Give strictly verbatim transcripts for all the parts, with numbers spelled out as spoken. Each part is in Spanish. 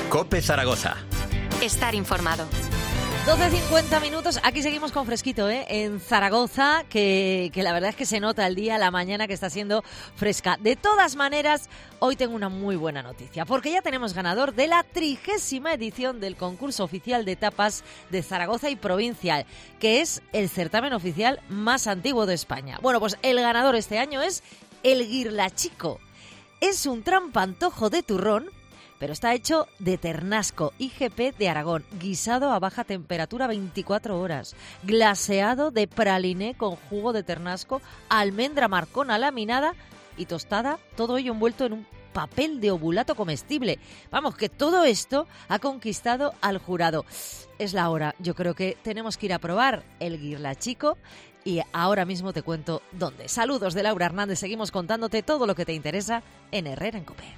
COPE Zaragoza. Estar informado. doce cincuenta minutos, aquí seguimos con fresquito, ¿eh? En Zaragoza, que, que la verdad es que se nota el día, la mañana que está siendo fresca. De todas maneras, hoy tengo una muy buena noticia, porque ya tenemos ganador de la trigésima edición del concurso oficial de tapas de Zaragoza y provincial, que es el certamen oficial más antiguo de España. Bueno, pues el ganador este año es el Guirlachico. Es un trampantojo de turrón, pero está hecho de ternasco I G P de Aragón, guisado a baja temperatura veinticuatro horas, glaseado de praliné con jugo de ternasco, almendra marcona laminada y tostada, todo ello envuelto en un papel de obulato comestible. Vamos, que todo esto ha conquistado al jurado. Es la hora, yo creo que tenemos que ir a probar el Guirlachico y ahora mismo te cuento dónde. Saludos de Laura Hernández, seguimos contándote todo lo que te interesa en Herrera en COPE.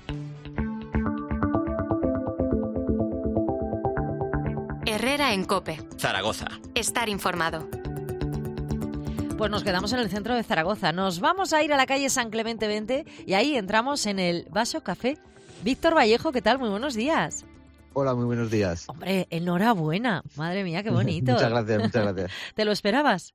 Herrera en COPE. Zaragoza. Estar informado. Pues nos quedamos en el centro de Zaragoza. Nos vamos a ir a la calle San Clemente veinte y ahí entramos en el Vaso Café. Víctor Vallejo, ¿qué tal? Muy buenos días. Hola, muy buenos días. Hombre, enhorabuena. Madre mía, qué bonito. Muchas gracias, muchas gracias. ¿Te lo esperabas?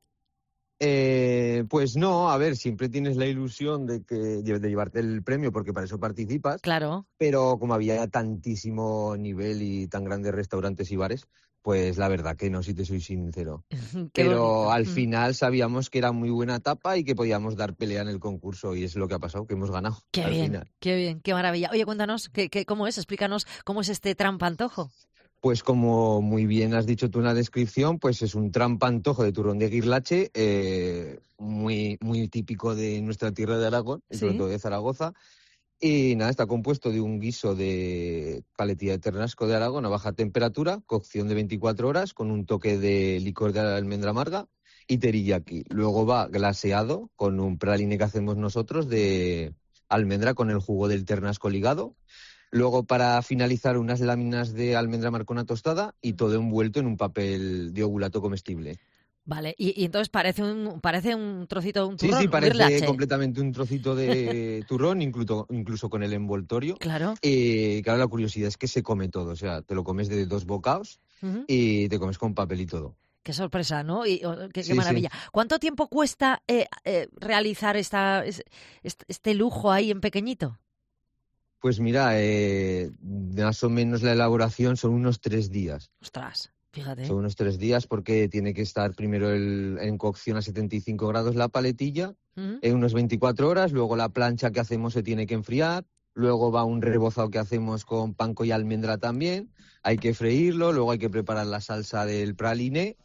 Eh, pues no, a ver, siempre tienes la ilusión de que de llevarte el premio porque para eso participas. Claro. Pero como había tantísimo nivel y tan grandes restaurantes y bares, pues la verdad que no, si te soy sincero. Pero bonito. al final sabíamos que era muy buena tapa y que podíamos dar pelea en el concurso y es lo que ha pasado, que hemos ganado. Qué al bien, final. qué bien, qué maravilla. Oye, cuéntanos, ¿qué, qué, ¿cómo es? Explícanos cómo es este trampantojo. Pues como muy bien has dicho tú en la descripción, pues es un trampantojo de turrón de guirlache, eh, muy, muy típico de nuestra tierra de Aragón, y sobre ¿Sí? todo de Zaragoza. Y nada, está compuesto de un guiso de paletilla de ternasco de Aragón a baja temperatura, cocción de veinticuatro horas, con un toque de licor de almendra amarga y teriyaki. Luego va glaseado con un praline que hacemos nosotros de almendra con el jugo del ternasco ligado. Luego, para finalizar, unas láminas de almendra marcona tostada y todo envuelto en un papel de obulato comestible. Vale, y, y entonces parece un parece un trocito de un Sí, turrón, sí, un parece guirlache. completamente un trocito de turrón, incluso, incluso con el envoltorio. Claro. Y claro, la curiosidad es que se come todo, o sea, te lo comes de dos bocados Uh-huh. y te comes con papel y todo. Qué sorpresa, ¿no? Y oh, qué, qué Sí, maravilla. sí. ¿Cuánto tiempo cuesta eh, eh, realizar esta, es- este, este lujo ahí en pequeñito? Pues mira, eh, más o menos la elaboración son unos tres días. Ostras, fíjate. Son unos tres días porque tiene que estar primero el, en cocción a setenta y cinco grados la paletilla, Uh-huh. en unos veinticuatro horas, luego la plancha que hacemos se tiene que enfriar, luego va un rebozado que hacemos con panko y almendra también, hay que freírlo, luego hay que preparar la salsa del praliné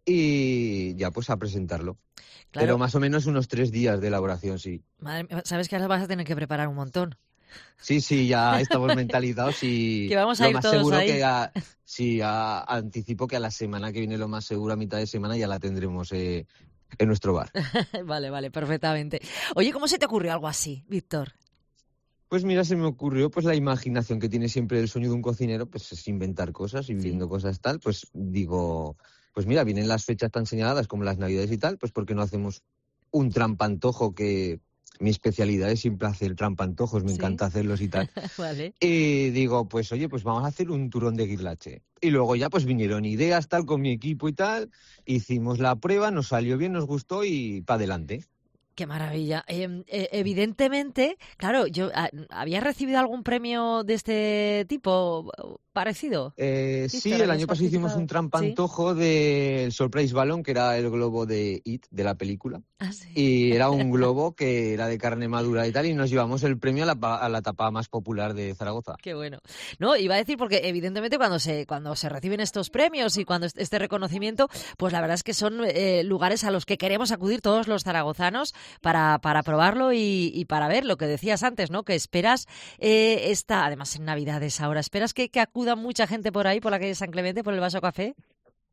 y ya pues a presentarlo. Claro. Pero más o menos unos tres días de elaboración, sí. Madre mía, sabes que ahora vas a tener que preparar un montón. Sí, sí, ya estamos mentalizados y Que vamos a lo ir más todos seguro ahí. que a, sí, a- anticipo que a la semana que viene lo más seguro, a mitad de semana ya la tendremos eh, en nuestro bar. Vale, vale, perfectamente. Oye, ¿cómo se te ocurrió algo así, Víctor? Pues mira, se me ocurrió pues la imaginación que tiene siempre el sueño de un cocinero, pues es inventar cosas y viendo cosas tal, pues digo, pues mira, vienen las fechas tan señaladas como las Navidades y tal, pues ¿por qué no hacemos un trampantojo? Que mi especialidad es siempre hacer trampantojos, me Sí. encanta hacerlos y tal. Vale. Y digo, pues oye, pues vamos a hacer un turrón de guirlache. Y luego ya pues vinieron ideas tal con mi equipo y tal, hicimos la prueba, nos salió bien, nos gustó y para adelante. Qué maravilla. Eh, eh, evidentemente, claro, yo ah, ¿había recibido algún premio de este tipo parecido? Eh, Víctor, sí, el ¿habías año pasado hicimos participado? un trampantojo del Surprise Ballon, que era el globo de It, de la película. Ah, sí. Y era un globo que era de carne madura y tal, y nos llevamos el premio a la, pa- a la tapa más popular de Zaragoza. Qué bueno. No, iba a decir porque evidentemente cuando se cuando se reciben estos premios y cuando est- este reconocimiento, pues la verdad es que son eh, lugares a los que queremos acudir todos los zaragozanos para, para probarlo y, y para ver lo que decías antes, ¿no? Que esperas eh, esta, además en Navidades ahora, esperas que, que acuda mucha gente por ahí, por la calle San Clemente, por el Vaso Café.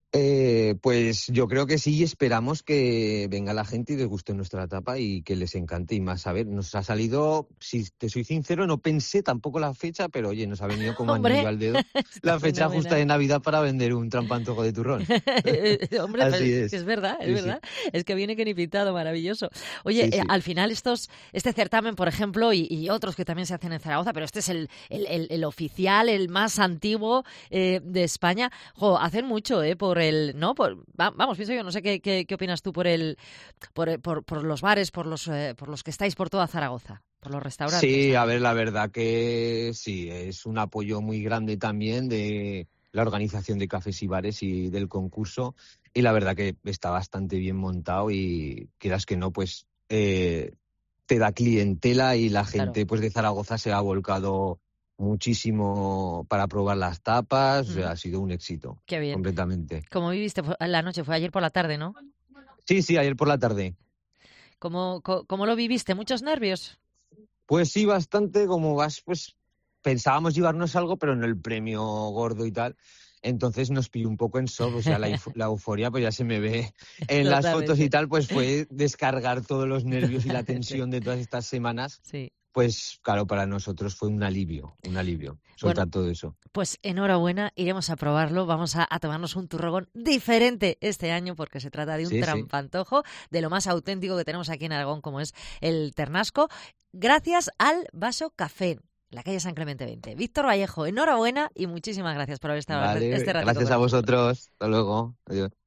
Eh, pues yo creo que sí, y esperamos que venga la gente y les guste nuestra etapa y que les encante. Y más, a ver, nos ha salido, si te soy sincero, no pensé tampoco la fecha, pero oye, nos ha venido como Hombre, anillo al dedo está la fecha justa fenomenal. de Navidad para vender un trampantojo de turrón. Hombre, pues Así es que es. es verdad, es Sí, sí. verdad. Es que viene que ni pintado, maravilloso. Oye, Sí, eh, sí. al final estos, este certamen, por ejemplo, y, y otros que también se hacen en Zaragoza, pero este es el, el, el, el oficial, el más antiguo eh, de España. Jo, hacen mucho, ¿eh? Por el, ¿no? Por, va- vamos, pienso yo, no sé qué, qué, qué opinas tú por el, por, por, por los bares, por los, eh, por los que estáis por toda Zaragoza, por los restaurantes Sí, a también. ver, la verdad que sí, es un apoyo muy grande también de la organización de cafés y bares y del concurso. Y la verdad que está bastante bien montado y quieras que no, pues eh, te da clientela y la Claro. gente pues de Zaragoza se ha volcado muchísimo para probar las tapas. O sea, Mm, ha sido un éxito, qué bien. completamente. ¿Cómo viviste fue- la noche? Fue ayer por la tarde, ¿no? Sí, sí, ayer por la tarde. ¿Cómo, co- cómo lo viviste? ¿Muchos nervios? Pues sí, bastante, como vas, pues pensábamos llevarnos algo, pero no el premio gordo y tal. Entonces nos pilló un poco en shock, o sea, la, euf- la euforia pues ya se me ve en las fotos y Totalmente. tal, pues fue descargar todos los nervios y la tensión de todas estas semanas. Sí. Pues claro, para nosotros fue un alivio, un alivio, Bueno, soltar todo eso. pues enhorabuena, iremos a probarlo. Vamos a, a tomarnos un turrogón diferente este año porque se trata de un Sí, sí. trampantojo de lo más auténtico que tenemos aquí en Aragón, como es el ternasco, gracias al Vaso Café, en la calle San Clemente veinte. Víctor Vallejo, enhorabuena y muchísimas gracias por haber estado Vale, este ratito gracias con a nosotros. vosotros. Hasta luego. Adiós.